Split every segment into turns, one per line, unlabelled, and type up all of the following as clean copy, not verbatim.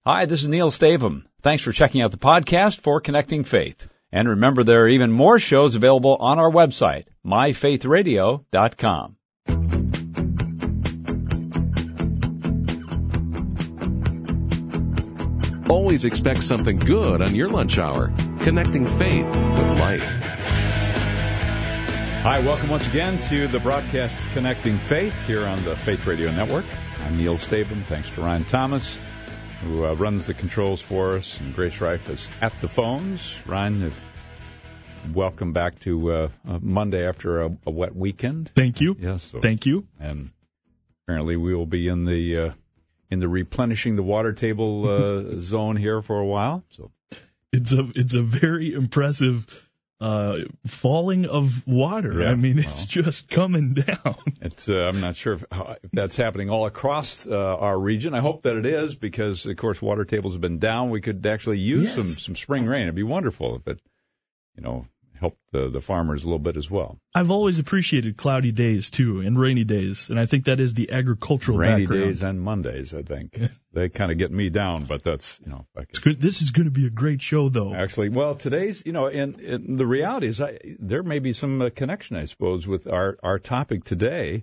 Hi, this is Neil Stavum. Thanks for checking out the podcast for Connecting Faith. And remember, there are even more shows available on our website, myfaithradio.com.
Always expect something good on your lunch hour. Connecting Faith with Life.
Hi, welcome once again to the broadcast Connecting Faith here on the Faith Radio Network. I'm Neil Stavum. Thanks to Ryan Thomas, who runs the controls for us, and Grace Reif is at the phones. Ryan, welcome back to Monday after a wet weekend.
Thank you.
Yes. So,
thank you.
And apparently we will be in the replenishing the water table zone here for a while. So
it's a very impressive falling of water.
Yeah,
I mean, it's just coming down.
It's I'm not sure if that's happening all across our region. I hope that it is, because of course water tables have been down. We could actually use some spring rain. It'd be wonderful if it, helped the farmers a little bit as well.
I've always appreciated cloudy days too, and rainy days, and I think that is the agricultural
rainy
background.
days and Mondays, I think. They kind of get me down, but that's
it's good. This is going to be a great show, though.
Actually, well, today's and the reality is there may be some connection, I suppose, with our topic today.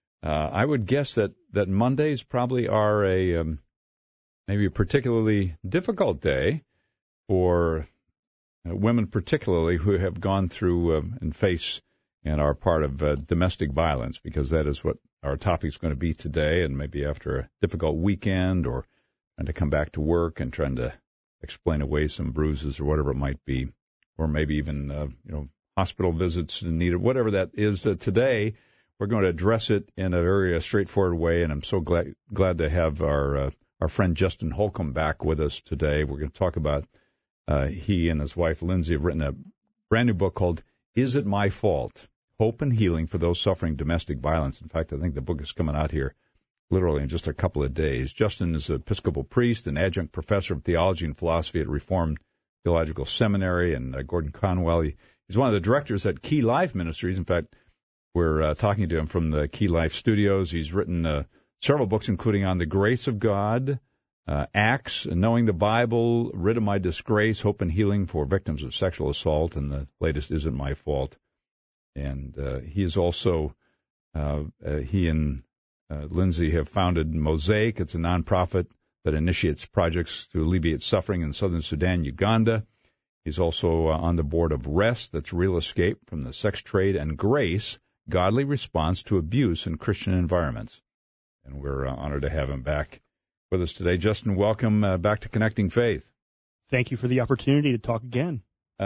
I would guess that Mondays probably are maybe a particularly difficult day for women, particularly who have gone through and face and are part of domestic violence, because that is what our topic is going to be today. And maybe after a difficult weekend, or trying to come back to work and trying to explain away some bruises or whatever it might be, or maybe even hospital visits needed, whatever that is. Today we're going to address it in a very straightforward way, and I'm so glad to have our friend Justin Holcomb back with us today. We're going to talk about he and his wife Lindsay have written a brand new book called "Is It My Fault? Hope and Healing for Those Suffering Domestic Violence." In fact, I think the book is coming out here literally in just a couple of days. Justin is an Episcopal priest and adjunct professor of theology and philosophy at Reformed Theological Seminary, and Gordon Conwell. He's one of the directors at Key Life Ministries. In fact, we're talking to him from the Key Life studios. He's written several books, including On the Grace of God, Acts, Knowing the Bible, Rid of My Disgrace, Hope and Healing for Victims of Sexual Assault, and the latest, Is It My Fault? And he is also, he and Lindsay have founded Mosaic. It's a nonprofit that initiates projects to alleviate suffering in southern Sudan, Uganda. He's also on the board of REST, that's Real Escape from the Sex Trade, and Grace, Godly Response to Abuse in Christian Environments. And we're honored to have him back with us today. Justin, welcome back to Connecting Faith.
Thank you for the opportunity to talk again.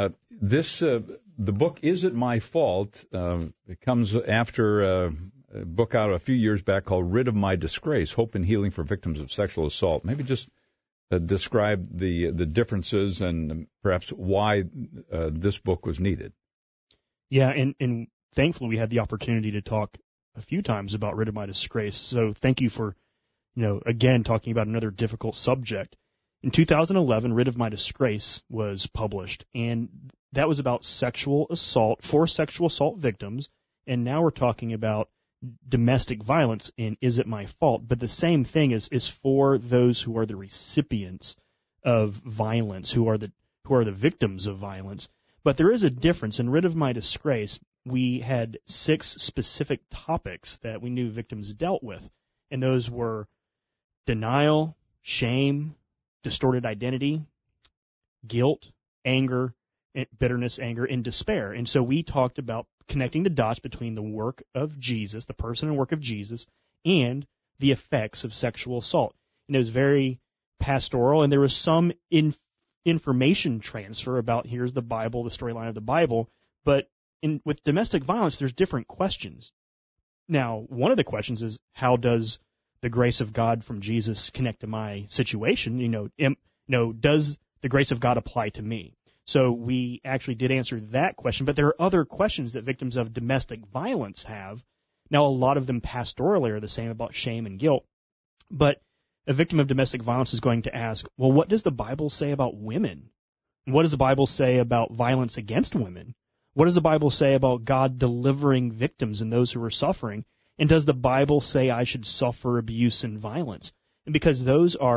The book, Is It My Fault? It comes after a book out a few years back called Rid of My Disgrace, Hope and Healing for Victims of Sexual Assault. Maybe just describe the differences and perhaps why this book was needed.
Yeah, and thankfully we had the opportunity to talk a few times about Rid of My Disgrace. So thank you for, again, talking about another difficult subject. In 2011, Rid of My Disgrace was published, and that was about sexual assault for sexual assault victims. And now we're talking about domestic violence in Is It My Fault? But the same thing is for those who are the recipients of violence, who are the victims of violence. But there is a difference. In Rid of My Disgrace, we had 6 specific topics that we knew victims dealt with, and those were denial, shame, distorted identity, guilt, anger, bitterness, anger, and despair. And so we talked about connecting the dots between the work of Jesus, the person and work of Jesus, and the effects of sexual assault. And it was very pastoral, and there was some information transfer about here's the Bible, the storyline of the Bible. But with domestic violence, there's different questions. Now, one of the questions is, how does the grace of God from Jesus connect to my situation? Does the grace of God apply to me? So we actually did answer that question, but there are other questions that victims of domestic violence have. Now, a lot of them pastorally are the same about shame and guilt, but a victim of domestic violence is going to ask, well, what does the Bible say about women? What does the Bible say about violence against women? What does the Bible say about God delivering victims and those who are suffering? And does the Bible say I should suffer abuse and violence? And because those are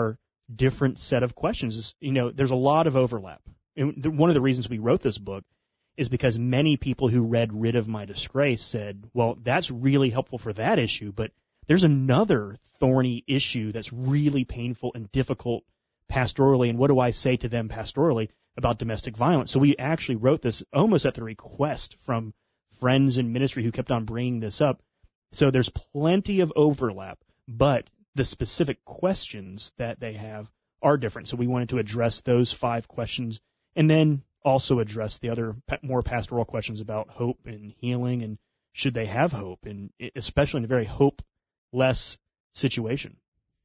different set of questions. There's a lot of overlap. And one of the reasons we wrote this book is because many people who read Rid of My Disgrace said, well, that's really helpful for that issue, but there's another thorny issue that's really painful and difficult pastorally, and what do I say to them pastorally about domestic violence? So we actually wrote this almost at the request from friends in ministry who kept on bringing this up. So there's plenty of overlap, but the specific questions that they have are different. So we wanted to address those 5 questions and then also address the other more pastoral questions about hope and healing and should they have hope, and especially in a very hopeless situation.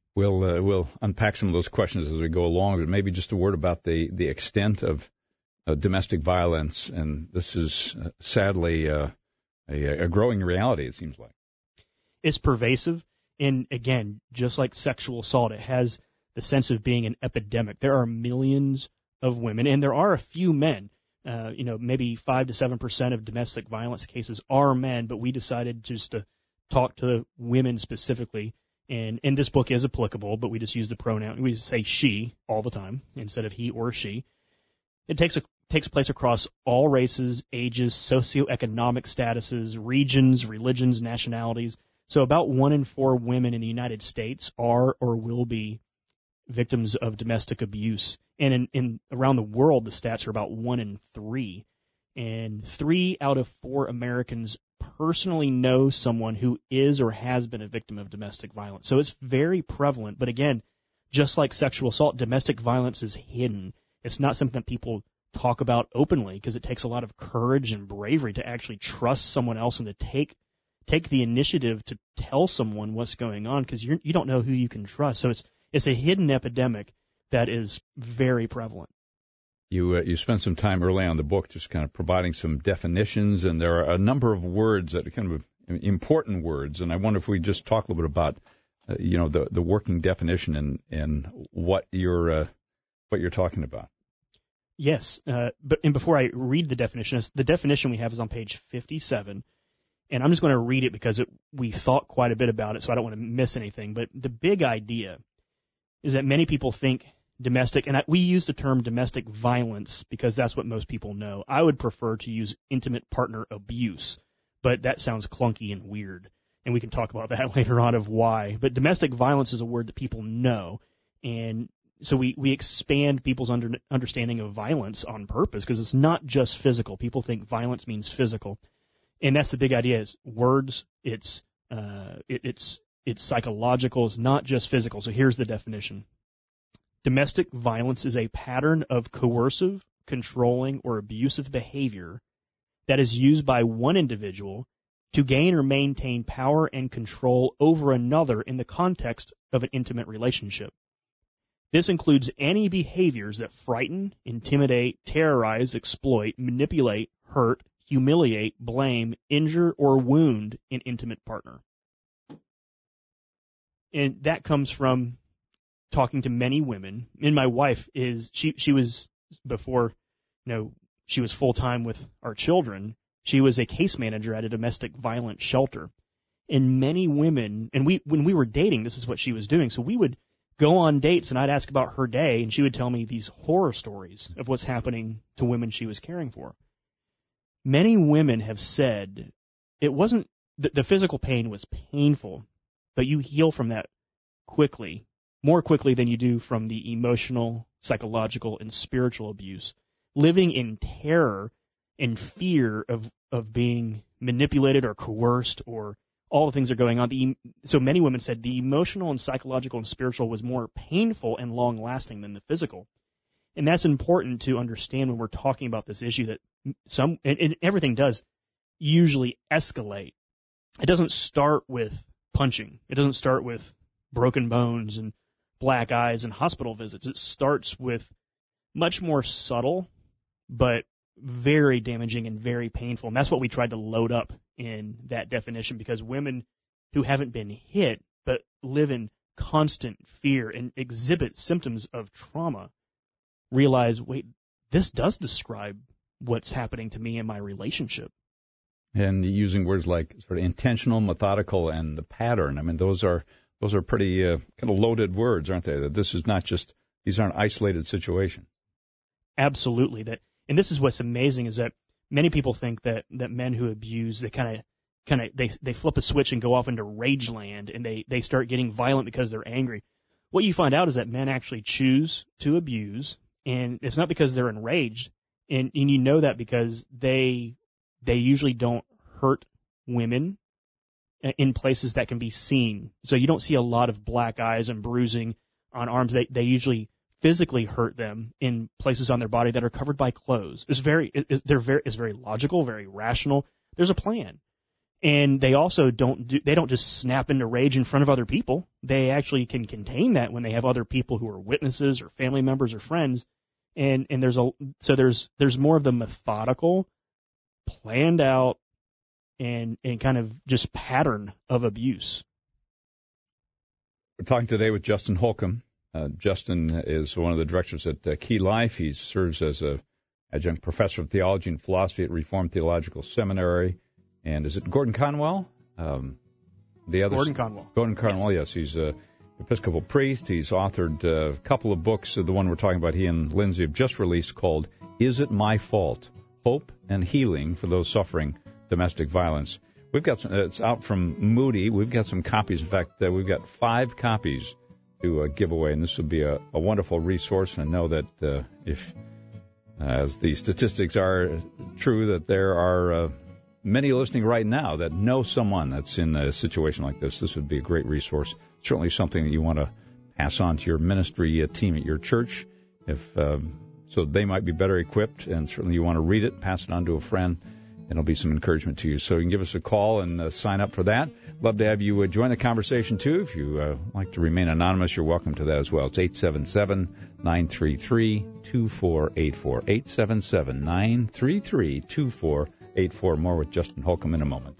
We'll unpack some of those questions as we go along, but maybe just a word about the extent of domestic violence, and this is sadly a growing reality, it seems like.
It's pervasive, and again, just like sexual assault, it has the sense of being an epidemic. There are millions of women, and there are a few men. Maybe 5 to 7% of domestic violence cases are men, but we decided just to talk to women specifically. And this book is applicable, but we just use the pronoun. We say she all the time instead of he or she. It takes place across all races, ages, socioeconomic statuses, regions, religions, nationalities. So about 1 in 4 women in the United States are or will be victims of domestic abuse. And in around the world, the stats are about 1 in 3. And 3 out of 4 Americans personally know someone who is or has been a victim of domestic violence. So it's very prevalent. But again, just like sexual assault, domestic violence is hidden. It's not something that people talk about openly because it takes a lot of courage and bravery to actually trust someone else and to take the initiative to tell someone what's going on because you don't know who you can trust. So it's a hidden epidemic that is very prevalent.
You spent some time early on in the book just kind of providing some definitions, and there are a number of words that are kind of important words, and I wonder if we just talk a little bit about the working definition and what you're talking about.
Yes, but before I read the definition we have is on page 57, and I'm just going to read it because we thought quite a bit about it, so I don't want to miss anything. But the big idea is that many people think domestic, and we use the term domestic violence because that's what most people know. I would prefer to use intimate partner abuse, but that sounds clunky and weird, and we can talk about that later on of why. But domestic violence is a word that people know, and so we expand people's understanding of violence on purpose because it's not just physical. People think violence means physical, and that's the big idea. Is words. It's psychological. It's not just physical. So here's the definition. Domestic violence is a pattern of coercive, controlling, or abusive behavior that is used by one individual to gain or maintain power and control over another in the context of an intimate relationship. This includes any behaviors that frighten, intimidate, terrorize, exploit, manipulate, hurt, humiliate, blame, injure, or wound an intimate partner. And that comes from talking to many women, and my wife she was before, she was full time with our children. She was a case manager at a domestic violence shelter, and many women, and when we were dating, this is what she was doing. So we would go on dates, and I'd ask about her day, and she would tell me these horror stories of what's happening to women she was caring for. Many women have said it wasn't the physical pain was painful, but you heal from that quickly. More quickly than you do from the emotional, psychological, and spiritual abuse. Living in terror and fear of being manipulated or coerced or all the things that are going on. So many women said the emotional and psychological and spiritual was more painful and long-lasting than the physical. And that's important to understand when we're talking about this issue that and everything does usually escalate. It doesn't start with punching. It doesn't start with broken bones and black eyes and hospital visits. It starts with much more subtle, but very damaging and very painful. And that's what we tried to load up in that definition because women who haven't been hit but live in constant fear and exhibit symptoms of trauma realize, wait, this does describe what's happening to me in my relationship. And
using words like sort of intentional, methodical, and the pattern. I mean, those are Those are pretty kind of loaded words, aren't they? That these aren't isolated situations.
Absolutely. And this is what's amazing is that many people think that men who abuse, they flip a switch and go off into rage land, and they start getting violent because they're angry. What you find out is that men actually choose to abuse, and it's not because they're enraged, and you know that because they usually don't hurt women in places that can be seen. So you don't see a lot of black eyes and bruising on arms. They usually physically hurt them in places on their body that are covered by clothes. It's very logical, very rational. There's a plan. And they also don't just snap into rage in front of other people. They actually can contain that when they have other people who are witnesses or family members or friends. And there's more of the methodical, planned out, and kind of just pattern of abuse.
We're talking today with Justin Holcomb. Justin is one of the directors at Key Life. He serves as an adjunct professor of theology and philosophy at Reformed Theological Seminary. And is it Gordon Conwell?
Gordon Conwell.
Gordon Conwell, yes. He's an Episcopal priest. He's authored a couple of books. The one we're talking about, he and Lindsay have just released, called Is It My Fault? Hope and Healing for Those Suffering Domestic Violence. We've got it's out from Moody. We've got some copies. In fact, we've got 5 copies to give away, and this would be a wonderful resource. And I know that if, as the statistics are true, that there are many listening right now that know someone that's in a situation like this. This would be a great resource. Certainly something that you want to pass on to your ministry team at your church, so they might be better equipped, and certainly you want to read it, pass it on to a friend, and it'll be some encouragement to you. So you can give us a call and sign up for that. Love to have you join the conversation, too. If you like to remain anonymous, you're welcome to that as well. It's 877-933-2484, 877-933-2484. More with Justin Holcomb in a moment.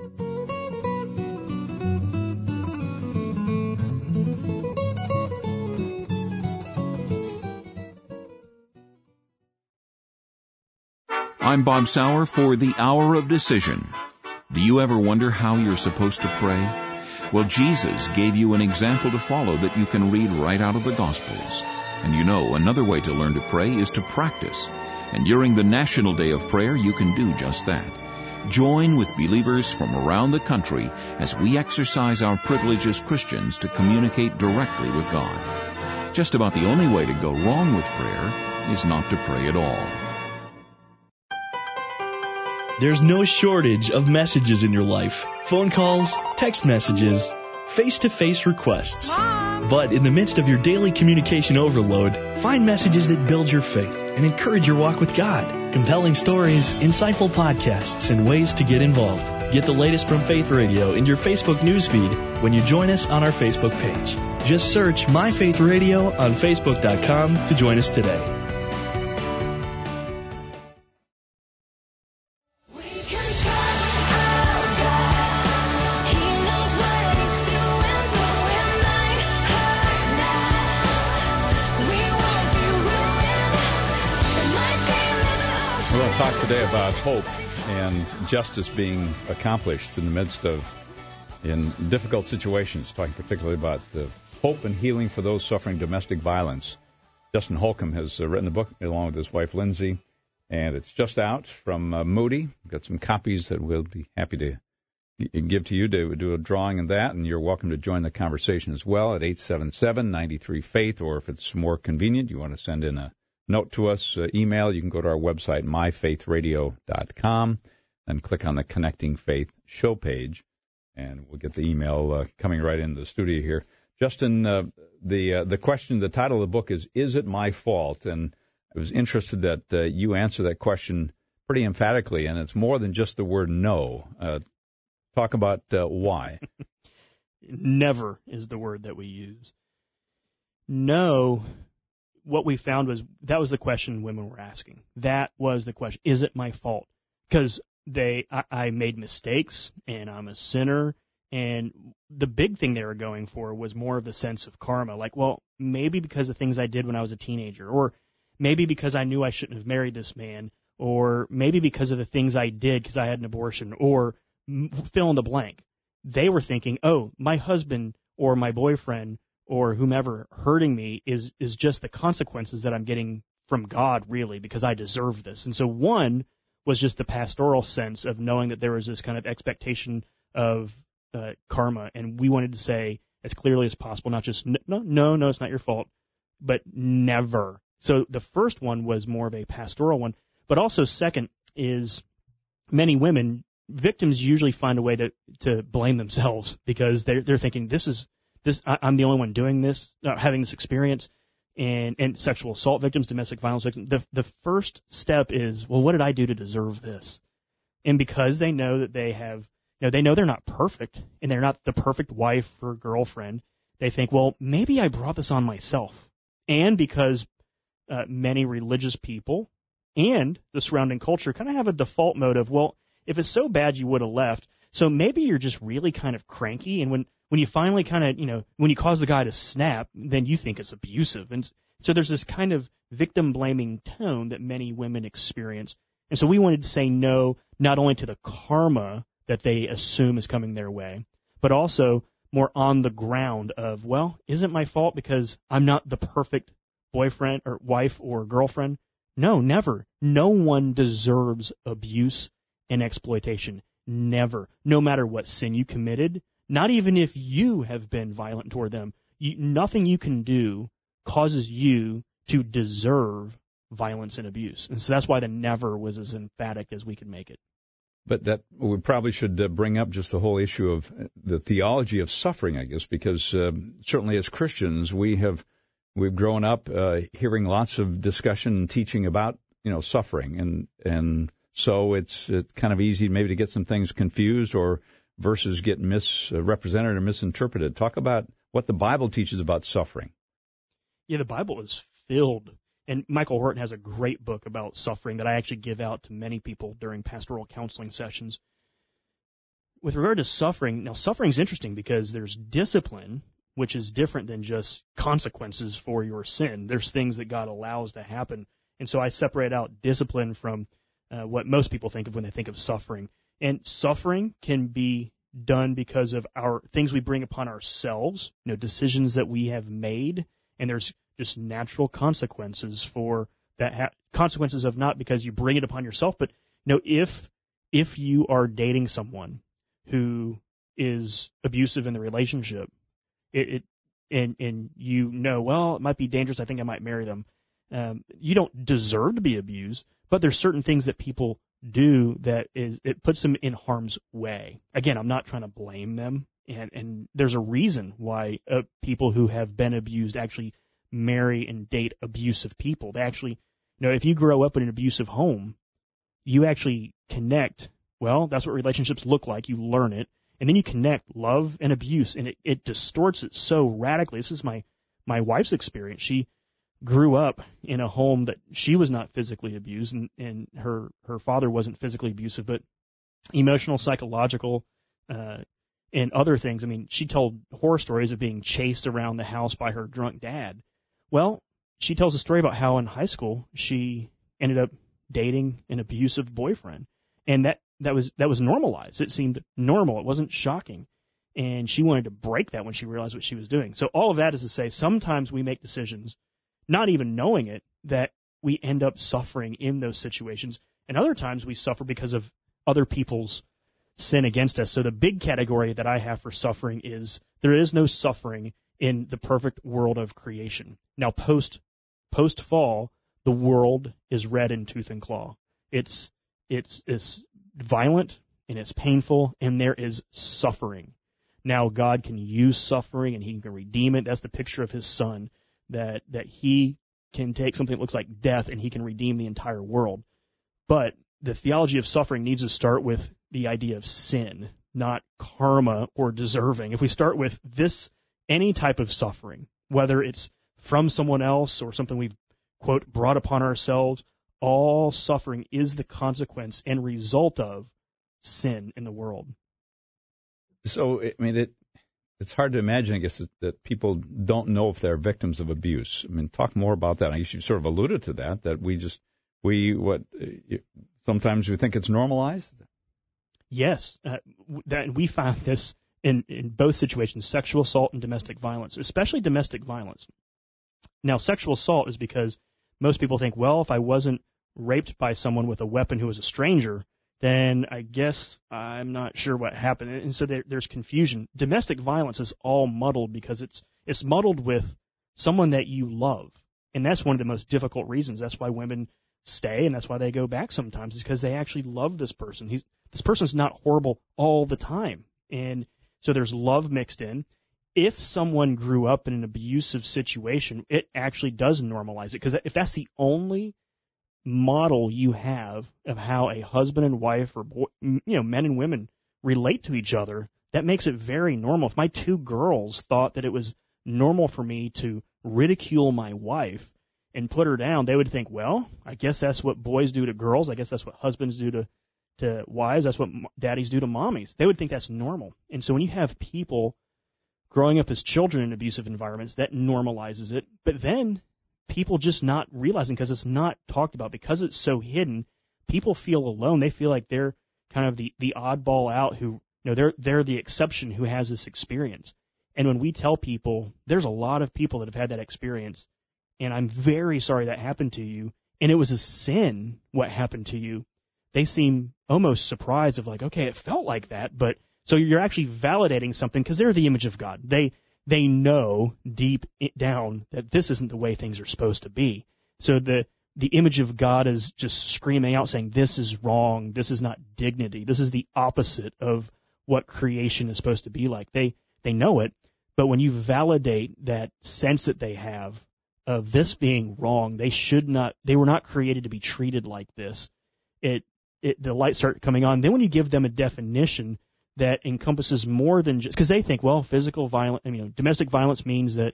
I'm Bob Sauer for the Hour of Decision. Do you ever wonder how you're supposed to pray? Well, Jesus gave you an example to follow that you can read right out of the Gospels. And you know, another way to learn to pray is to practice. And during the National Day of Prayer, you can do just that. Join with believers from around the country as we exercise our privilege as Christians to communicate directly with God. Just about the only way to go wrong with prayer is not to pray at all.
There's no shortage of messages in your life. Phone calls, text messages, face-to-face requests. But in the midst of your daily communication overload, find messages that build your faith and encourage your walk with God. Compelling stories, insightful podcasts, and ways to get involved. Get the latest from Faith Radio in your Facebook newsfeed when you join us on our Facebook page. Just search My Faith Radio on Facebook.com to join us today.
Talk today about hope and justice being accomplished in the midst of in difficult situations, talking particularly about hope and healing for those suffering domestic violence. Justin Holcomb has written the book along with his wife Lindsay, and it's just out from Moody. We've got some copies that we'll be happy to give to you to do a drawing in that, and you're welcome to join the conversation as well at 877-93-FAITH, or if it's more convenient, you want to send in a note to us, email, you can go to our website, myfaithradio.com, and click on the Connecting Faith show page, and we'll get the email coming right into the studio here. Justin, the question, the title of the book is It My Fault? And I was interested that you answer that question pretty emphatically, and it's more than just the word no. Talk about why.
Never is the word that we use. No. What we found was that was the question women were asking. That was the question. Is it my fault? Because I made mistakes and I'm a sinner. And the big thing they were going for was more of the sense of karma. Like, well, maybe because of things I did when I was a teenager, or maybe because I knew I shouldn't have married this man, or maybe because of the things I did because I had an abortion, or fill in the blank. They were thinking, oh, my husband or my boyfriend or whomever hurting me is just the consequences that I'm getting from God, really, because I deserve this. And so one was just the pastoral sense of knowing that there was this kind of expectation of karma, and we wanted to say as clearly as possible, not just no, it's not your fault, but never. So the first one was more of a pastoral one, but also second is many women, victims usually find a way to blame themselves because they're thinking I'm the only one doing this, having this experience. And sexual assault victims, domestic violence victims, the first step is, well, what did I do to deserve this? And because they know that they know they're not perfect and they're not the perfect wife or girlfriend, they think, well, maybe I brought this on myself. And because many religious people and the surrounding culture kind of have a default mode of, well, if it's so bad, you would have left. So maybe you're just really kind of cranky, and when you finally kind of, when you cause the guy to snap, then you think it's abusive. And so there's this kind of victim-blaming tone that many women experience. And so we wanted to say no, not only to the karma that they assume is coming their way, but also more on the ground of, well, isn't my fault because I'm not the perfect boyfriend or wife or girlfriend? No, never. No one deserves abuse and exploitation. Never. No matter what sin you committed, not even if you have been violent toward them, nothing you can do causes you to deserve violence and abuse. And so that's why the never was as emphatic as we could make it.
But that we probably should bring up just the whole issue of the theology of suffering, I guess, because certainly as Christians we've grown up hearing lots of discussion and teaching about suffering, and so it's kind of easy maybe to get some things confused or verses get misrepresented or misinterpreted. Talk about what the Bible teaches about suffering.
Yeah, the Bible is filled. And Michael Horton has a great book about suffering that I actually give out to many people during pastoral counseling sessions. With regard to suffering, now suffering is interesting because there's discipline, which is different than just consequences for your sin. There's things that God allows to happen. And so I separate out discipline from what most people think of when they think of suffering. And suffering can be done because of our things we bring upon ourselves, decisions that we have made, and there's just natural consequences for that. Consequences of not because you bring it upon yourself, but if you are dating someone who is abusive in the relationship, and well, it might be dangerous. I think I might marry them. You don't deserve to be abused, but there's certain things that people do that it puts them in harm's way. Again, I'm not trying to blame them, and there's a reason why people who have been abused actually marry and date abusive people. They actually, if you grow up in an abusive home, you actually connect. Well, that's what relationships look like. You learn it, and then you connect love and abuse, and it distorts it so radically. This is my wife's experience. She grew up in a home that she was not physically abused, and her father wasn't physically abusive, but emotional, psychological, and other things. I mean, she told horror stories of being chased around the house by her drunk dad. Well, she tells a story about how in high school she ended up dating an abusive boyfriend, and that was normalized. It seemed normal. It wasn't shocking. And she wanted to break that when she realized what she was doing. So all of that is to say, sometimes we make decisions, not even knowing it, that we end up suffering in those situations. And other times we suffer because of other people's sin against us. So the big category that I have for suffering is there is no suffering in the perfect world of creation. Now, post-fall, the world is red in tooth and claw. It's violent and it's painful, and there is suffering. Now, God can use suffering and He can redeem it. That's the picture of His Son, that He can take something that looks like death and He can redeem the entire world. But the theology of suffering needs to start with the idea of sin, not karma or deserving. If we start with this, any type of suffering, whether it's from someone else or something we've, quote, brought upon ourselves, all suffering is the consequence and result of sin in the world.
So, I mean, it's hard to imagine, I guess, that people don't know if they're victims of abuse. I mean, talk more about that. I guess you sort of alluded to that sometimes we think it's normalized?
Yes. That we found this in both situations, sexual assault and domestic violence, especially domestic violence. Now, sexual assault is because most people think, well, if I wasn't raped by someone with a weapon who was a stranger, then I guess I'm not sure what happened. And so there's confusion. Domestic violence is all muddled because it's muddled with someone that you love. And that's one of the most difficult reasons. That's why women stay, and that's why they go back sometimes, is because they actually love this person. This person's not horrible all the time. And so there's love mixed in. If someone grew up in an abusive situation, it actually does normalize it, because if that's the only model you have of how a husband and wife or men and women relate to each other, that makes it very normal. If my two girls thought that it was normal for me to ridicule my wife and put her down, they would think, well, I guess that's what boys do to girls. I guess that's what husbands do to wives. That's what daddies do to mommies. They would think that's normal. And so when you have people growing up as children in abusive environments, that normalizes it. But then people just not realizing, because it's not talked about, because it's so hidden, people feel alone. They feel like they're kind of the oddball out who, they're the exception who has this experience. And when we tell people, there's a lot of people that have had that experience, and I'm very sorry that happened to you, and it was a sin what happened to you, they seem almost surprised of like, okay, it felt like that, but so you're actually validating something, because they're the image of God. They know deep down that this isn't the way things are supposed to be. So the image of God is just screaming out saying, this is wrong, this is not dignity, this is the opposite of what creation is supposed to be like. They know it, but when you validate that sense that they have of this being wrong, they were not created to be treated like this. The lights start coming on. Then when you give them a definition that encompasses more than just, because they think, well, physical violence, domestic violence means that,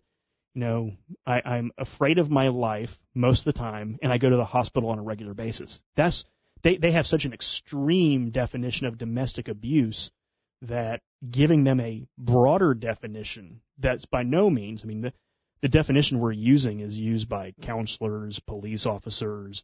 I'm afraid of my life most of the time, and I go to the hospital on a regular basis. They have such an extreme definition of domestic abuse that giving them a broader definition that's by no means, the definition we're using is used by counselors, police officers.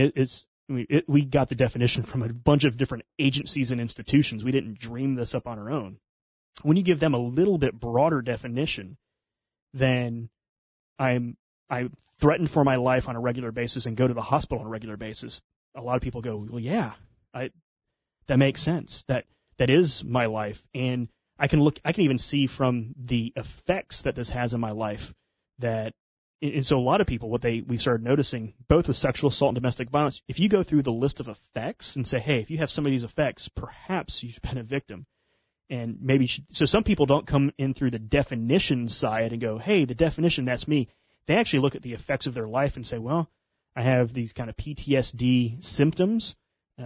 We got the definition from a bunch of different agencies and institutions. We didn't dream this up on our own. When you give them a little bit broader definition, then I'm threatened for my life on a regular basis and go to the hospital on a regular basis. A lot of people go, well, yeah, that makes sense. That is my life, and I can even see from the effects that this has in my life that. And so a lot of people, we started noticing, both with sexual assault and domestic violence, if you go through the list of effects and say, hey, if you have some of these effects, perhaps you've been a victim. And so some people don't come in through the definition side and go, hey, the definition, that's me. They actually look at the effects of their life and say, well, I have these kind of PTSD symptoms.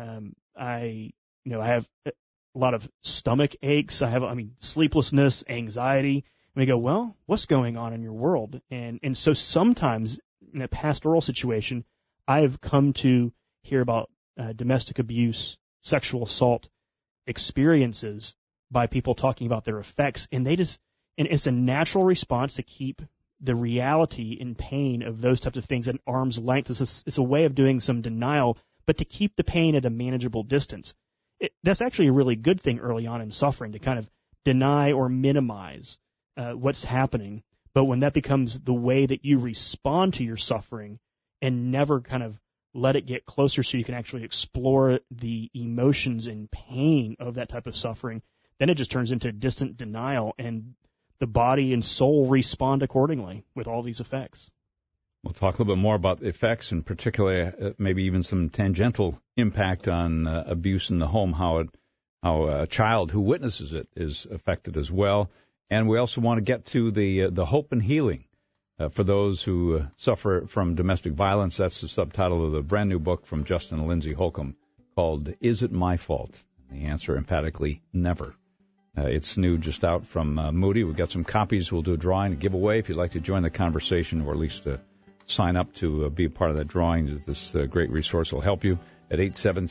I have a lot of stomach aches. I have, sleeplessness, anxiety. And we go, well, what's going on in your world? And so sometimes in a pastoral situation, I've come to hear about domestic abuse, sexual assault experiences by people talking about their effects, and it's a natural response to keep the reality and pain of those types of things at arm's length. It's a way of doing some denial, but to keep the pain at a manageable distance. That's actually a really good thing early on in suffering, to kind of deny or minimize what's happening. But when that becomes the way that you respond to your suffering and never kind of let it get closer so you can actually explore the emotions and pain of that type of suffering, then it just turns into distant denial, and the body and soul respond accordingly with all these effects.
We'll talk a little bit more about the effects, and particularly maybe even some tangential impact on abuse in the home, how a child who witnesses it is affected as well. And we also want to get to the hope and healing for those who suffer from domestic violence. That's the subtitle of the brand new book from Justin and Lindsay Holcomb called Is It My Fault? The answer, emphatically, never. It's new, just out from Moody. We've got some copies. We'll do a drawing, a giveaway. If you'd like to join the conversation, or at least sign up to be a part of that drawing, this great resource will help you at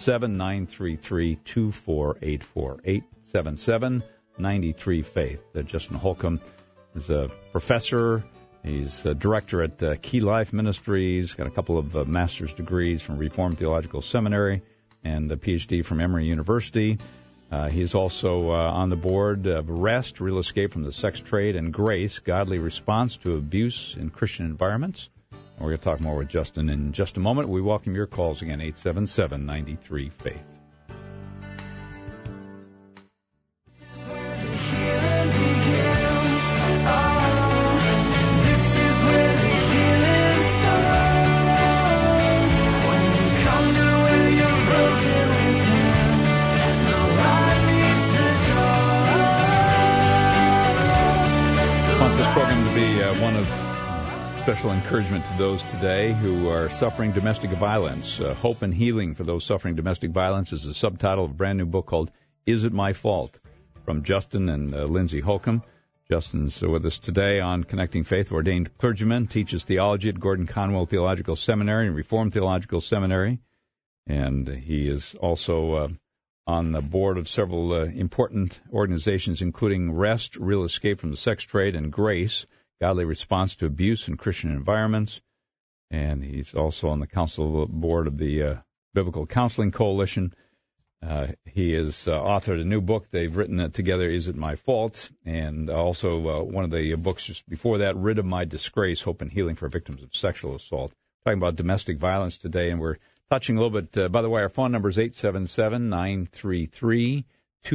877-933-2484. 877-93-FAITH. Justin Holcomb is a professor. He's a director at Key Life Ministries, got a couple of master's degrees from Reformed Theological Seminary and a PhD from Emory University. He's also on the board of REST, Real Escape from the Sex Trade, and GRACE, Godly Response to Abuse in Christian Environments. And we're going to talk more with Justin in just a moment. We welcome your calls again, 877-93-FAITH. One of special encouragement to those today who are suffering domestic violence. Hope and Healing for Those Suffering Domestic Violence is the subtitle of a brand new book called Is It My Fault? From Justin and Lindsay Holcomb. Justin's with us today on Connecting Faith, ordained clergyman, teaches theology at Gordon Conwell Theological Seminary and Reformed Theological Seminary. And he is also on the board of several important organizations, including REST, Real Escape from the Sex Trade, and GRACE, Godly Response to Abuse in Christian Environments. And he's also on the council board of the Biblical Counseling Coalition. He has authored a new book they've written together, Is It My Fault? And also one of the books just before that, Rid of My Disgrace, Hope and Healing for Victims of Sexual Assault. Talking about domestic violence today, and we're touching a little bit. By the way, our phone number is 877-933-2484,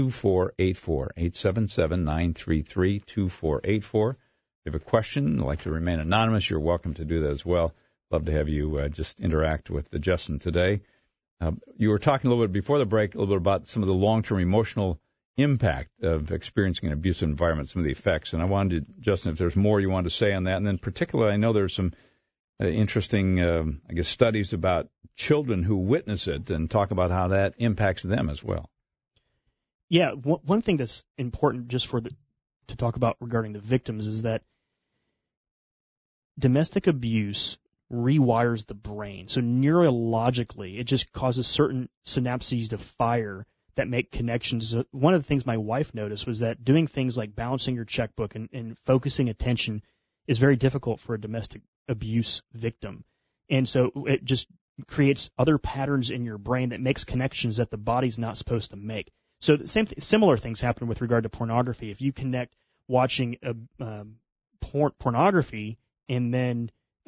877-933-2484. If you have a question, like to remain anonymous, you're welcome to do that as well. Love to have you just interact with Justin today. You were talking a little bit before the break, a little bit about some of the long-term emotional impact of experiencing an abusive environment, some of the effects. And I wanted to, Justin, if there's more you wanted to say on that. And then particularly, I know there's some interesting, studies about children who witness it and talk about how that impacts them as well.
Yeah, one thing that's important just to talk about regarding the victims is that domestic abuse rewires the brain. So neurologically, it just causes certain synapses to fire that make connections. One of the things my wife noticed was that doing things like balancing your checkbook and focusing attention is very difficult for a domestic abuse victim. And so it just creates other patterns in your brain that makes connections that the body's not supposed to make. So similar things happen with regard to pornography. If you connect watching pornography and then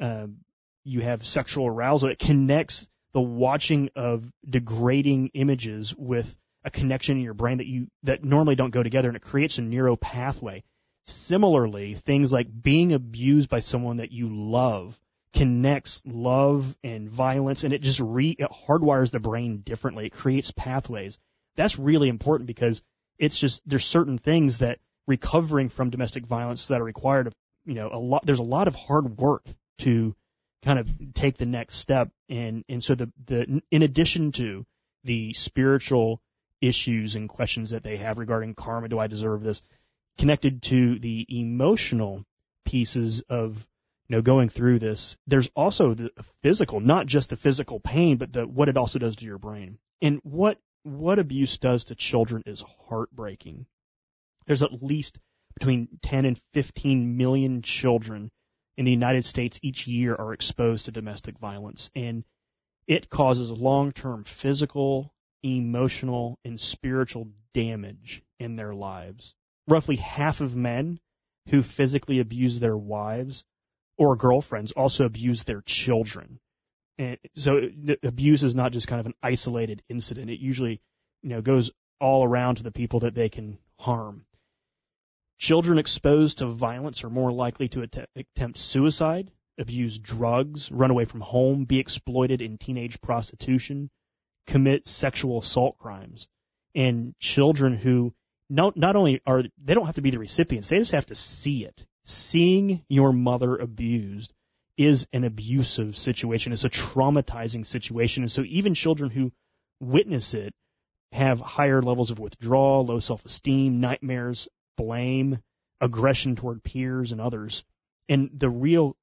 you have sexual arousal, it connects the watching of degrading images with a connection in your brain that normally don't go together, and it creates a neural pathway. Similarly, things like being abused by someone that you love connects love and violence, and it just it hardwires the brain differently. It creates pathways. That's really important because it's just there's certain things that recovering from domestic violence that are required of there's a lot of hard work to kind of take the next step, and so the in addition to the spiritual issues and questions that they have regarding karma, do I deserve this, connected to the emotional pieces of going through this, there's also the physical, not just the physical pain, but what it also does to your brain. And what abuse does to children is heartbreaking. There's at least between 10 and 15 million children in the United States each year are exposed to domestic violence, and it causes long-term physical, emotional, and spiritual damage in their lives. Roughly half of men who physically abuse their wives or girlfriends also abuse their children. And so abuse is not just kind of an isolated incident. It usually, goes all around to the people that they can harm. Children exposed to violence are more likely to attempt suicide, abuse drugs, run away from home, be exploited in teenage prostitution, commit sexual assault crimes. And children who not only they don't have to be the recipients, they just have to see it. Seeing your mother abused is an abusive situation. It's a traumatizing situation. And so even children who witness it have higher levels of withdrawal, low self-esteem, nightmares, blame, aggression toward peers and others. And the real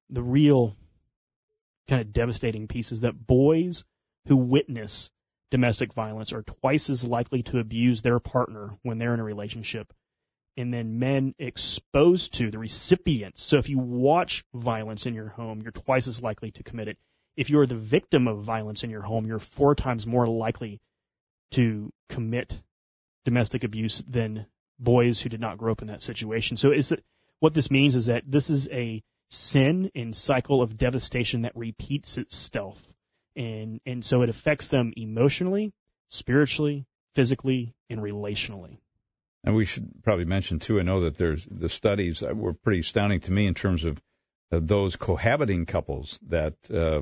kind of devastating piece is that boys who witness domestic violence are twice as likely to abuse their partner when they're in a relationship. And then men exposed to the recipients. So if you watch violence in your home, you're twice as likely to commit it. If you're the victim of violence in your home, you're 4 times more likely to commit domestic abuse than boys who did not grow up in that situation. So what this means is that this is a sin and cycle of devastation that repeats itself. And so it affects them emotionally, spiritually, physically, and relationally.
And we should probably mention, too, I know that there's the studies that were pretty astounding to me in terms of those cohabiting couples that,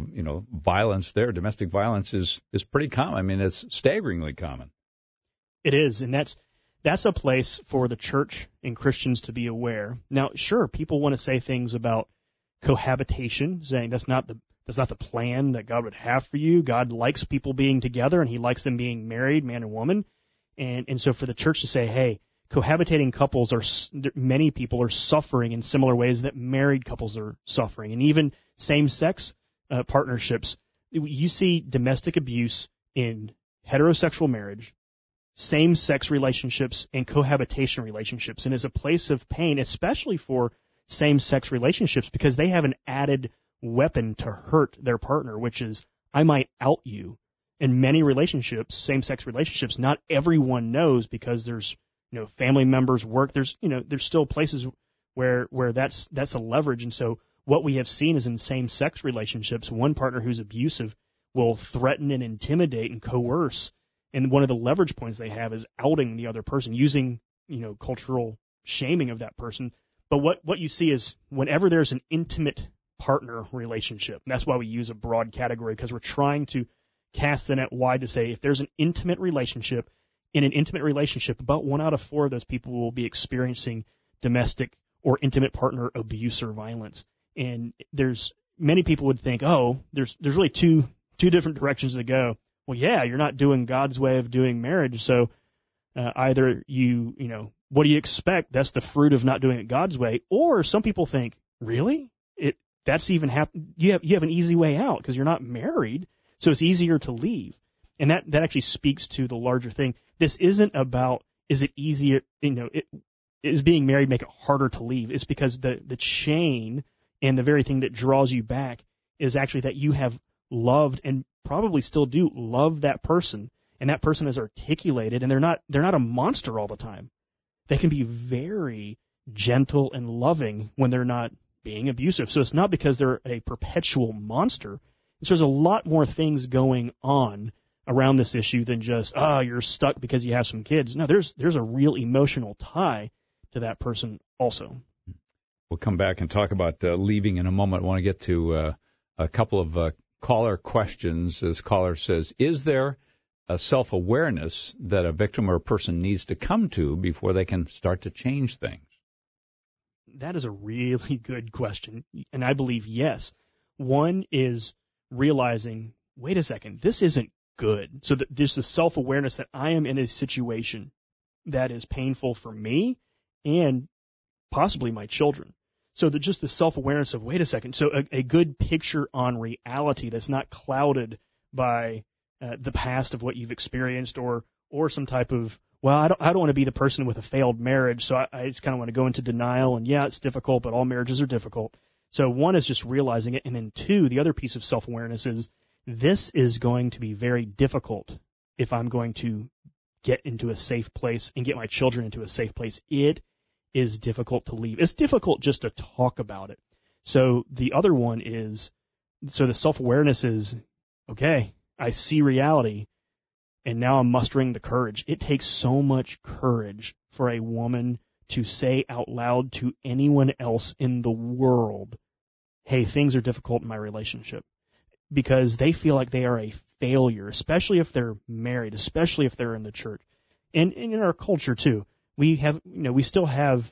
violence there, domestic violence is pretty common. I mean, it's staggeringly common.
It is, and that's a place for the church and Christians to be aware. Now, sure, people want to say things about cohabitation, saying that's not the plan that God would have for you. God likes people being together, and he likes them being married, man and woman. And so for the church to say, hey, cohabitating couples many people are suffering in similar ways that married couples are suffering. And even same-sex partnerships, you see domestic abuse in heterosexual marriage, same-sex relationships, and cohabitation relationships. And it's a place of pain, especially for same-sex relationships, because they have an added weapon to hurt their partner, which is, I might out you. In many relationships, same-sex relationships, not everyone knows because there's family members, work. There's still places where that's a leverage. And so what we have seen is in same-sex relationships, one partner who's abusive will threaten and intimidate and coerce. And one of the leverage points they have is outing the other person, using cultural shaming of that person. But what you see is whenever there's an intimate partner relationship, and that's why we use a broad category, because we're trying to cast the net wide to say if there's an intimate relationship, in an intimate relationship, about 1 out of 4 of those people will be experiencing domestic or intimate partner abuse or violence. And there's many people would think, there's really two different directions to go. Well, yeah, you're not doing God's way of doing marriage, so either what do you expect? That's the fruit of not doing it God's way. Or some people think, really? That's even you have an easy way out because you're not married, so it's easier to leave. And that actually speaks to the larger thing. This isn't about, is it easier, is being married make it harder to leave? It's because the chain and the very thing that draws you back is actually that you have loved and probably still do love that person, and that person is articulated, and they're not a monster all the time. They can be very gentle and loving when they're not being abusive. So it's not because they're a perpetual monster. So there's a lot more things going on around this issue than just, you're stuck because you have some kids. No, there's a real emotional tie to that person also.
We'll come back and talk about leaving in a moment. I want to get to a couple of caller questions. This caller says, is there a self-awareness that a victim or a person needs to come to before they can start to change things?
That is a really good question, and I believe yes. One is realizing, wait a second, this isn't good. So there's the self-awareness that I am in a situation that is painful for me and possibly my children. So just the self-awareness of, wait a second, so a good picture on reality that's not clouded by the past of what you've experienced or some type of, well, I don't want to be the person with a failed marriage, so I just kind of want to go into denial, and yeah, it's difficult, but all marriages are difficult. So one is just realizing it, and then two, the other piece of self-awareness is, this is going to be very difficult if I'm going to get into a safe place and get my children into a safe place. It is difficult to leave. It's difficult just to talk about it. So the other one is, so the self-awareness is, okay, I see reality, and now I'm mustering the courage. It takes so much courage for a woman to say out loud to anyone else in the world, hey, things are difficult in my relationship, because they feel like they are a failure, especially if they're married, especially if they're in the church. And in our culture too, we still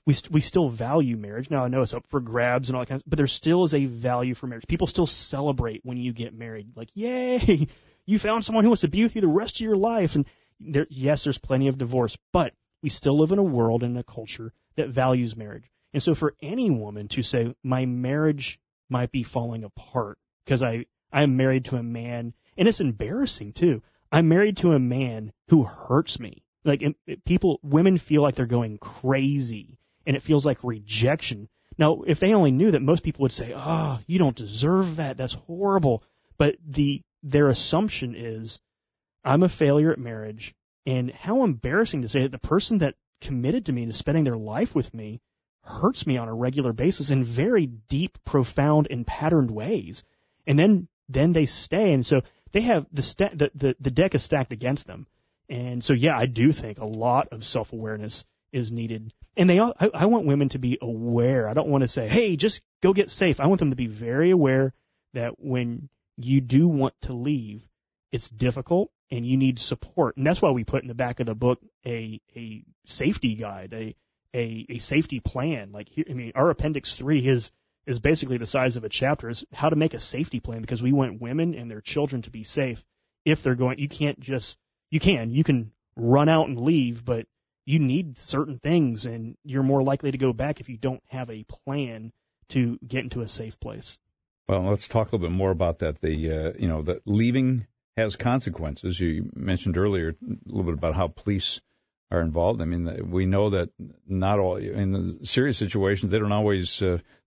value marriage. Now I know it's up for grabs and all that kind of, but there still is a value for marriage. People still celebrate when you get married. Like, yay, you found someone who wants to be with you the rest of your life. And yes, there's plenty of divorce, but we still live in a world and a culture that values marriage. And so for any woman to say, my marriage might be falling apart because I'm married to a man, and it's embarrassing too. I'm married to a man who hurts me. Like women feel like they're going crazy, and it feels like rejection. Now, if they only knew that, most people would say, you don't deserve that. That's horrible. But their assumption is, I'm a failure at marriage, And how embarrassing to say that the person that committed to me to spending their life with me hurts me on a regular basis in very deep, profound, and patterned ways. And then they stay, and so they have the deck is stacked against them. And so, yeah, I do think a lot of self-awareness is needed. And I want women to be aware. I don't want to say, hey, just go get safe. I want them to be very aware that when you do want to leave, it's difficult and you need support. And that's why we put in the back of the book a safety guide, a safety plan. Like, here, I mean, our Appendix 3 is basically the size of a chapter, is how to make a safety plan, because we want women and their children to be safe. If they're going, you can run out and leave, but you need certain things, and you're more likely to go back if you don't have a plan to get into a safe place.
Well, let's talk a little bit more about that. That leaving has consequences. You mentioned earlier a little bit about how police are involved. I mean, we know that not all in the serious situations they don't always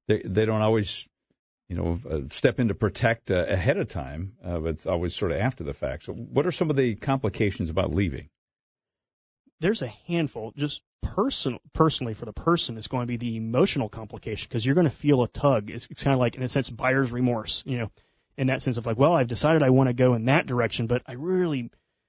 step in to protect ahead of time, but it's always sort of after the fact. So what are some of the complications about leaving?
There's a handful. Just personally for the person, it's going to be the emotional complication, because you're going to feel a tug. It's kind of like, in a sense, buyer's remorse, in that sense of like, well, I've decided I want to go in that direction, but I really,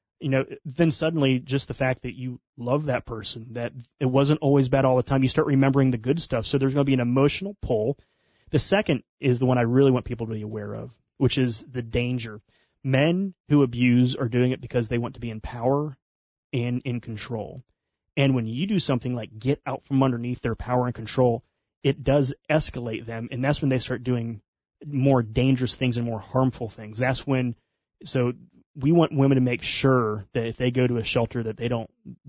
then suddenly just the fact that you love that person, that it wasn't always bad all the time, you start remembering the good stuff. So there's going to be an emotional pull. The second is the one I really want people to be aware of, which is the danger. Men who abuse are doing it because they want to be in power and in control. And when you do something like get out from underneath their power and control, it does escalate them, and that's when they start doing more dangerous things and more harmful things. That's when, so we want women to make sure that if they go to a shelter that they don't,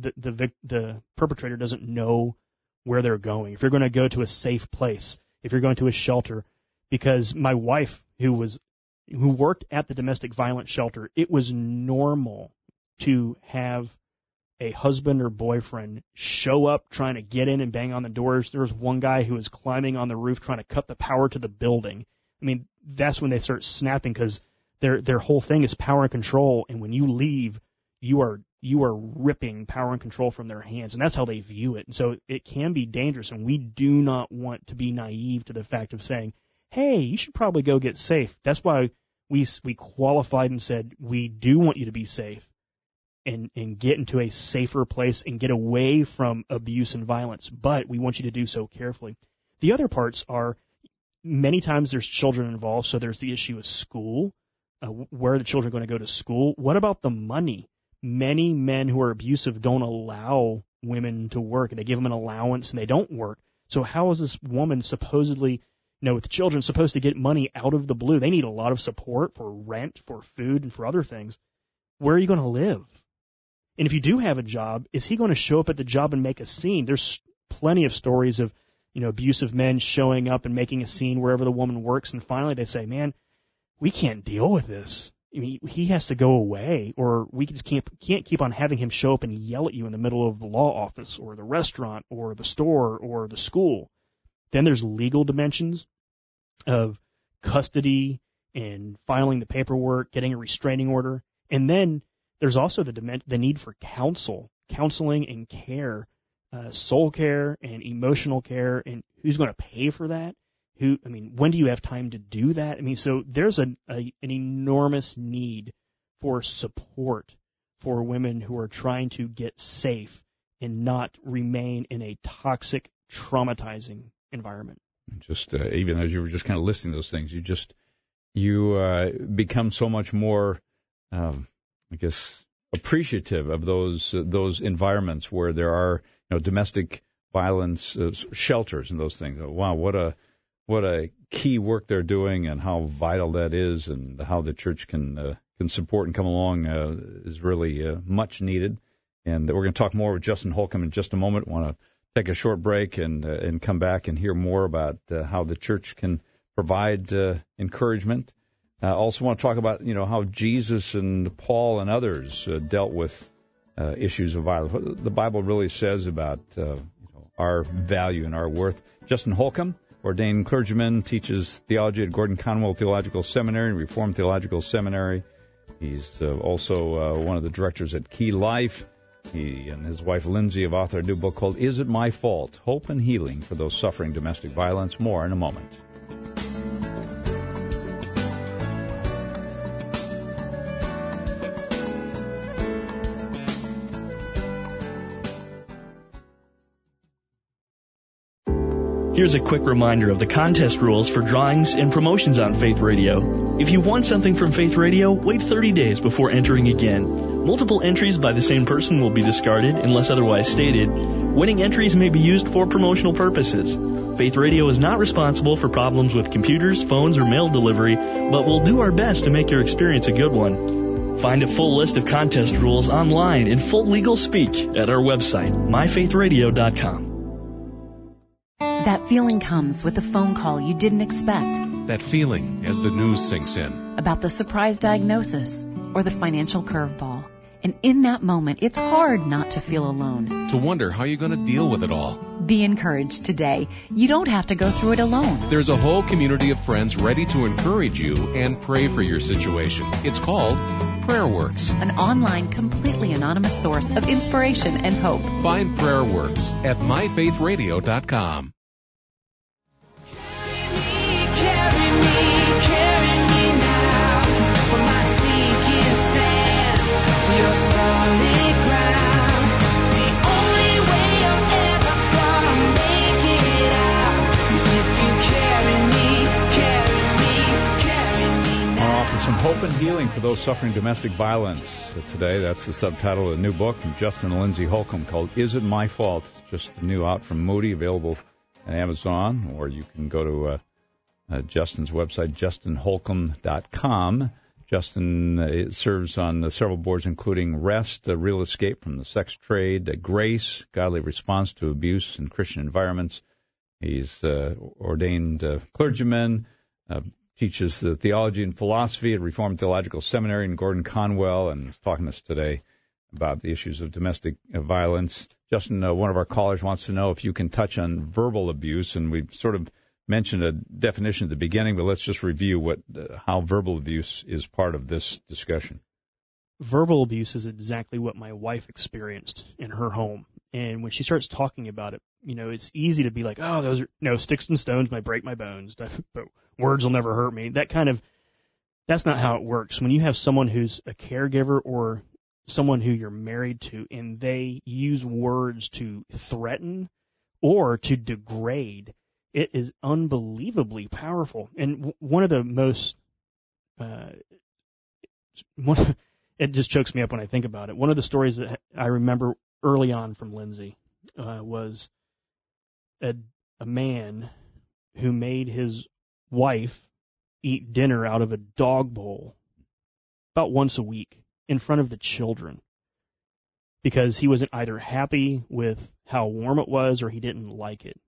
the perpetrator doesn't know where they're going. If you're going to go to a safe place, if you're going to a shelter, because my wife, who worked at the domestic violence shelter, it was normal to have a husband or boyfriend show up trying to get in and bang on the doors. There was one guy who was climbing on the roof trying to cut the power to the building. I mean, that's when they start snapping, because their whole thing is power and control, and when you leave, you are ripping power and control from their hands, and that's how they view it. And so it can be dangerous, and we do not want to be naive to the fact of saying, hey, you should probably go get safe. That's why we qualified and said we do want you to be safe and get into a safer place and get away from abuse and violence, but we want you to do so carefully. The other parts are, many times there's children involved, so there's the issue of school. Where are the children going to go to school? What about the money? Many men who are abusive don't allow women to work, and they give them an allowance and they don't work. So how is this woman supposedly, with children, supposed to get money out of the blue? They need a lot of support for rent, for food, and for other things. Where are you going to live? And if you do have a job, is he going to show up at the job and make a scene? There's plenty of stories of, abusive men showing up and making a scene wherever the woman works, and finally they say, man, we can't deal with this. I mean, he has to go away, or we just can't keep on having him show up and yell at you in the middle of the law office or the restaurant or the store or the school. Then there's legal dimensions of custody and filing the paperwork, getting a restraining order. And then there's also the need for counseling and care, soul care and emotional care, and who's going to pay for that? When do you have time to do that? So there's an enormous need for support for women who are trying to get safe and not remain in a toxic, traumatizing environment.
Just even as you were just kind of listing those things, you become so much more, appreciative of those environments where there are domestic violence shelters and those things. Wow, what a key work they're doing, and how vital that is, and how the church can support and come along is really much needed. And we're going to talk more with Justin Holcomb in just a moment. Want to take a short break and come back and hear more about how the church can provide encouragement. Also want to talk about how Jesus and Paul and others dealt with issues of violence. What the Bible really says about our value and our worth. Justin Holcomb, ordained clergyman, teaches theology at Gordon Conwell Theological Seminary and Reformed Theological Seminary. He's also one of the directors at Key Life. He and his wife Lindsay have authored a new book called Is It My Fault? Hope and Healing for Those Suffering Domestic Violence. More in a moment.
Here's a quick reminder of the contest rules for drawings and promotions on Faith Radio. If you want something from Faith Radio, wait 30 days before entering again. Multiple entries by the same person will be discarded unless otherwise stated. Winning entries may be used for promotional purposes. Faith Radio is not responsible for problems with computers, phones, or mail delivery, but we'll do our best to make your experience a good one. Find a full list of contest rules online in full legal speak at our website, myfaithradio.com.
That feeling comes with a phone call you didn't expect.
That feeling as the news sinks in.
About the surprise diagnosis or the financial curveball. And in that moment, it's hard not to feel alone.
To wonder how you're going to deal with it all.
Be encouraged today. You don't have to go through it alone.
There's a whole community of friends ready to encourage you and pray for your situation. It's called PrayerWorks.
An online, completely anonymous source of inspiration and hope.
Find PrayerWorks at myfaithradio.com.
Some hope and healing for those suffering domestic violence. Today, that's the subtitle of a new book from Justin and Lindsay Holcomb called Is It My Fault? It's just new out from Moody, available on Amazon, or you can go to Justin's website, justinholcomb.com. Justin serves on several boards, including REST, Real Escape from the Sex Trade, Grace, Godly Response to Abuse in Christian Environments. He's ordained clergyman, teaches the theology and philosophy at Reformed Theological Seminary in Gordon Conwell, and is talking to us today about the issues of domestic violence. Justin, one of our callers wants to know if you can touch on verbal abuse, and we sort of mentioned a definition at the beginning, but let's just review how verbal abuse is part of this discussion.
Verbal abuse is exactly what my wife experienced in her home. And when she starts talking about it, it's easy to be like, oh, those are, sticks and stones might break my bones, but words will never hurt me. That's not how it works. When you have someone who's a caregiver or someone who you're married to and they use words to threaten or to degrade, it is unbelievably powerful. And one of the most, it just chokes me up when I think about it. One of the stories that I remember early on from Lindsay was a man who made his wife eat dinner out of a dog bowl about once a week in front of the children because he wasn't either happy with how warm it was or he didn't like it.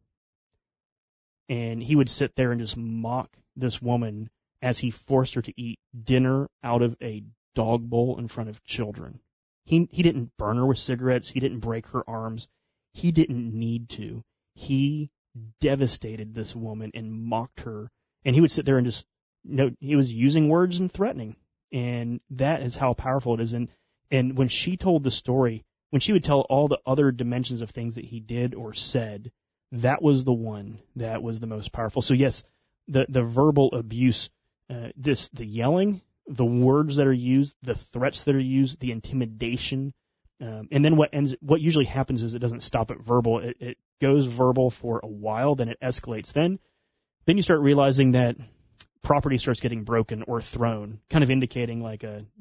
And he would sit there and just mock this woman as he forced her to eat dinner out of a dog bowl in front of children. He didn't burn her with cigarettes. He didn't break her arms. He didn't need to. He devastated this woman and mocked her. And he would sit there and just, he was using words and threatening. And that is how powerful it is. And when she told the story, when she would tell all the other dimensions of things that he did or said, that was the one that was the most powerful. So yes, the verbal abuse, the yelling, the words that are used, the threats that are used, the intimidation, and then what usually happens is it doesn't stop at verbal. It goes verbal for a while, then it escalates. Then you start realizing that property starts getting broken or thrown, kind of indicating like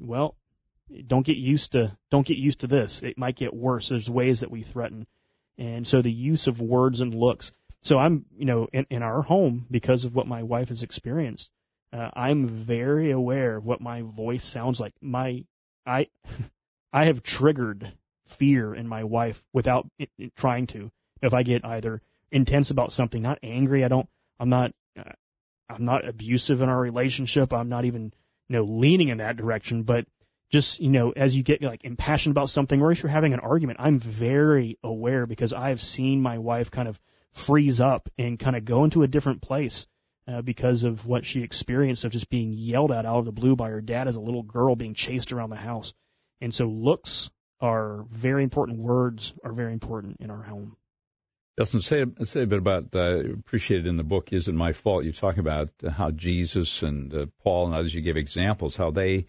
don't get used to this. It might get worse. There's ways that we threaten. And so the use of words and looks. So I'm, in our home, because of what my wife has experienced, I'm very aware of what my voice sounds like. I have triggered fear in my wife without trying to. If I get either intense about something, not angry, I'm not abusive in our relationship. I'm not even, leaning in that direction, but just, as you get like impassioned about something, or if you're having an argument, I'm very aware because I've seen my wife kind of freeze up and kind of go into a different place because of what she experienced of just being yelled at out of the blue by her dad as a little girl being chased around the house. And so looks are very important. Words are very important in our home.
Justin, say a bit about, appreciated in the book, Isn't My Fault. You talk about how Jesus and Paul and others, you gave examples, how they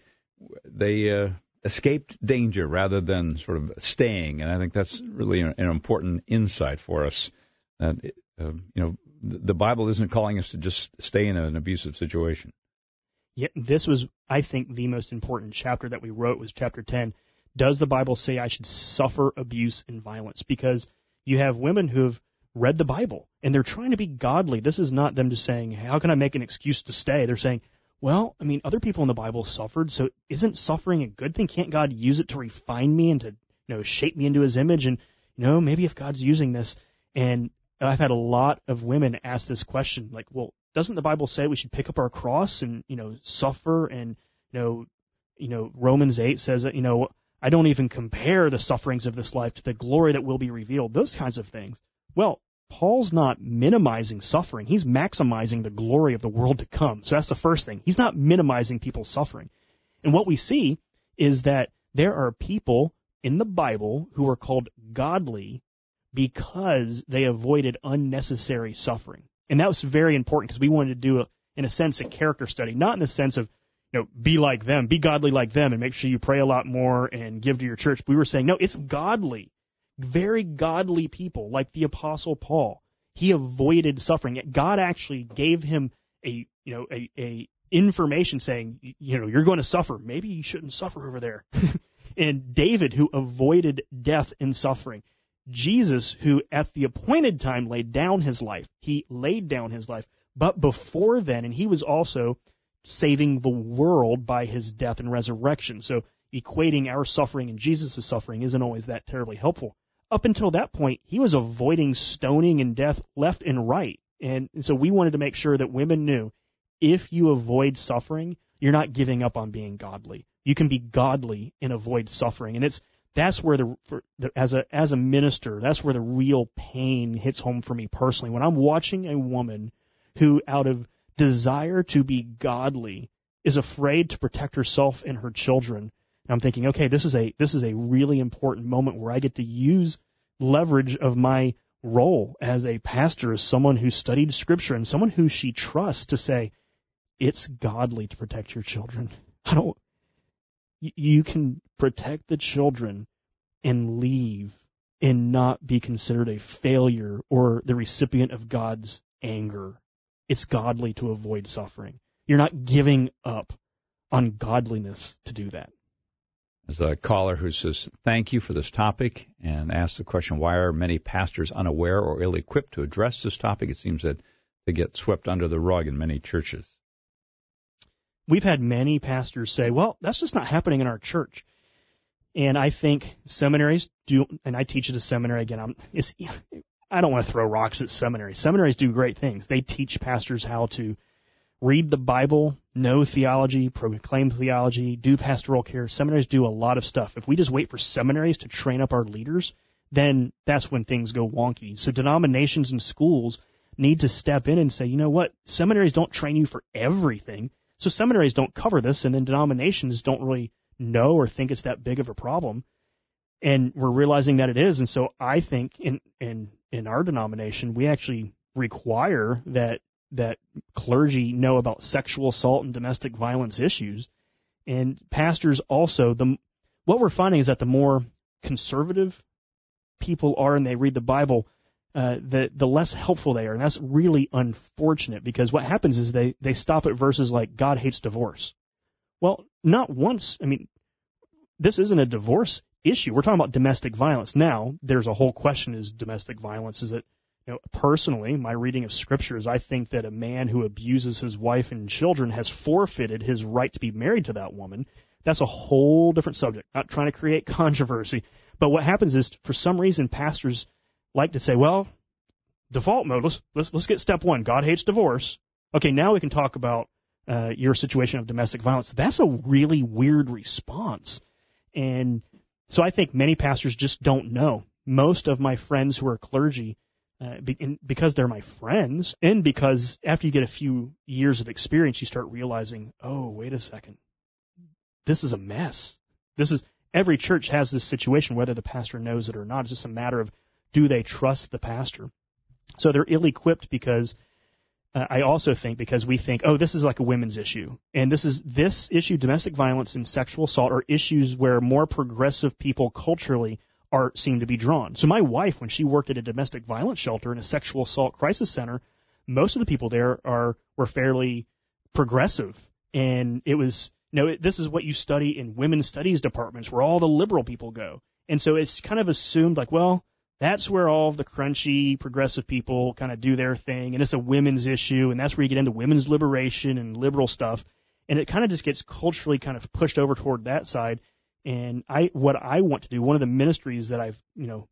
escaped danger rather than sort of staying. And I think that's really an important insight for us. That, the Bible isn't calling us to just stay in an abusive situation.
Yeah, this was, I think, the most important chapter that we wrote was chapter 10. Does the Bible say I should suffer abuse and violence? Because you have women who have read the Bible, and they're trying to be godly. This is not them just saying, how can I make an excuse to stay? They're saying, well, I mean, other people in the Bible suffered, so isn't suffering a good thing? Can't God use it to refine me and to, shape me into his image? And, maybe if God's using this. And I've had a lot of women ask this question, like, well, doesn't the Bible say we should pick up our cross and, suffer? And, Romans 8 says that, I don't even compare the sufferings of this life to the glory that will be revealed, those kinds of things. Well, Paul's not minimizing suffering. He's maximizing the glory of the world to come. So that's the first thing. He's not minimizing people's suffering. And what we see is that there are people in the Bible who are called godly because they avoided unnecessary suffering. And that was very important because we wanted to do, in a sense, a character study, not in the sense of, be like them, be godly like them, and make sure you pray a lot more and give to your church. We were saying, no, it's godly, very godly people like the Apostle Paul. He avoided suffering. God actually gave him a information saying, you're going to suffer. Maybe you shouldn't suffer over there. And David, who avoided death and suffering. Jesus, who at the appointed time laid down his life. He laid down his life. But before then, and he was also saving the world by his death and resurrection. So equating our suffering and Jesus' suffering isn't always that terribly helpful. Up until that point, he was avoiding stoning and death left and right. And so we wanted to make sure that women knew if you avoid suffering, you're not giving up on being godly. You can be godly and avoid suffering. And that's where as a minister, that's where the real pain hits home for me personally. When I'm watching a woman who, out of desire to be godly, is afraid to protect herself and her children. And I'm thinking, okay, this is a really important moment where I get to use leverage of my role as a pastor, as someone who studied Scripture and someone who she trusts, to say, it's godly to protect your children. You can protect the children and leave and not be considered a failure or the recipient of God's anger. It's godly to avoid suffering. You're not giving up on godliness to do that.
There's a caller who says, thank you for this topic, and asks the question, why are many pastors unaware or ill-equipped to address this topic? It seems that they get swept under the rug in many churches.
We've had many pastors say, well, that's just not happening in our church. And I think seminaries do, and I teach at a seminary again, I don't want to throw rocks at seminaries. Seminaries do great things. They teach pastors how to read the Bible, know theology, proclaim theology, do pastoral care. Seminaries do a lot of stuff. If we just wait for seminaries to train up our leaders, then that's when things go wonky. So denominations and schools need to step in and say, you know what, seminaries don't train you for everything. So seminaries don't cover this, and then denominations don't really know or think it's that big of a problem. And we're realizing that it is. And so I think in our denomination, we actually require that clergy know about sexual assault and domestic violence issues. And pastors also, what we're finding is that the more conservative people are and they read the Bible, the less helpful they are. And that's really unfortunate, because what happens is they stop at verses like God hates divorce. Well, not once. I mean, this isn't a divorce issue. We're talking about domestic violence. Now, there's a whole question, is domestic violence, is it, personally, my reading of Scripture is I think that a man who abuses his wife and children has forfeited his right to be married to that woman. That's a whole different subject. Not trying to create controversy. But what happens is, for some reason, pastors like to say, well, default mode, let's get step one. God hates divorce. Okay, now we can talk about your situation of domestic violence. That's a really weird response. And so I think many pastors just don't know. Most of my friends who are clergy, because they're my friends, and because after you get a few years of experience, you start realizing, oh, wait a second, this is a mess. every church has this situation, whether the pastor knows it or not. It's just a matter of, do they trust the pastor? So they're ill-equipped because I also think because we think, oh, this is like a women's issue. And this issue, domestic violence and sexual assault, are issues where more progressive people culturally seem to be drawn. So my wife, when she worked at a domestic violence shelter in a sexual assault crisis center, most of the people there were fairly progressive. And it was, this is what you study in women's studies departments where all the liberal people go. And so it's kind of assumed like, well, that's where all of the crunchy, progressive people kind of do their thing, and it's a women's issue, and that's where you get into women's liberation and liberal stuff, and it kind of just gets culturally kind of pushed over toward that side. And what I want to do, one of the ministries that I've,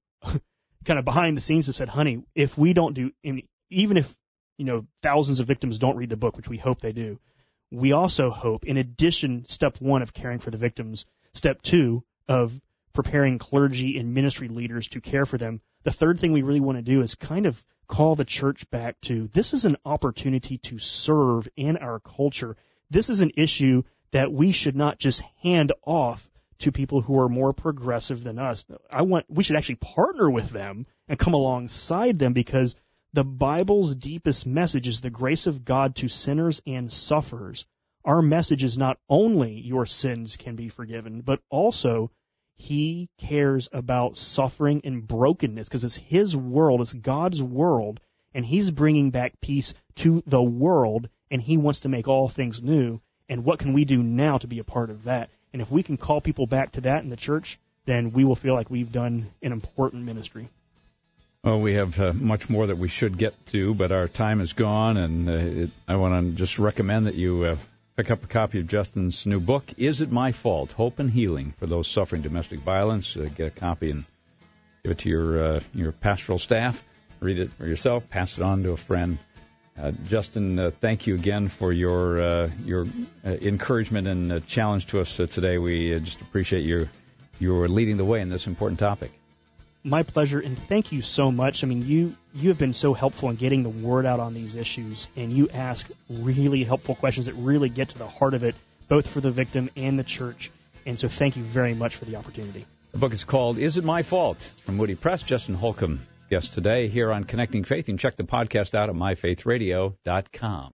kind of behind the scenes have said, honey, if we don't do, even if, thousands of victims don't read the book, which we hope they do, we also hope, in addition, step 1 of caring for the victims, step 2 of preparing clergy and ministry leaders to care for them. The third thing we really want to do is kind of call the church back to, this is an opportunity to serve in our culture. This is an issue that we should not just hand off to people who are more progressive than us. We should actually partner with them and come alongside them, because the Bible's deepest message is the grace of God to sinners and sufferers. Our message is not only your sins can be forgiven, but also He cares about suffering and brokenness, because it's His world, it's God's world, and He's bringing back peace to the world, and He wants to make all things new. And what can we do now to be a part of that? And if we can call people back to that in the church, then we will feel like we've done an important ministry.
Well, we have much more that we should get to, but our time is gone, and I want to just recommend that you pick up a copy of Justin's new book, Is It My Fault? Hope and Healing for Those Suffering Domestic Violence. Get a copy and give it to your pastoral staff. Read it for yourself. Pass it on to a friend. Justin, thank you again for your encouragement and challenge to us today. We just appreciate your leading the way in this important topic.
My pleasure, and thank you so much. I mean, you have been so helpful in getting the word out on these issues, and you ask really helpful questions that really get to the heart of it, both for the victim and the church. And so thank you very much for the opportunity.
The book is called Is It My Fault? It's from Moody Press. Justin Holcomb, guest today here on Connecting Faith. You can check the podcast out at myfaithradio.com.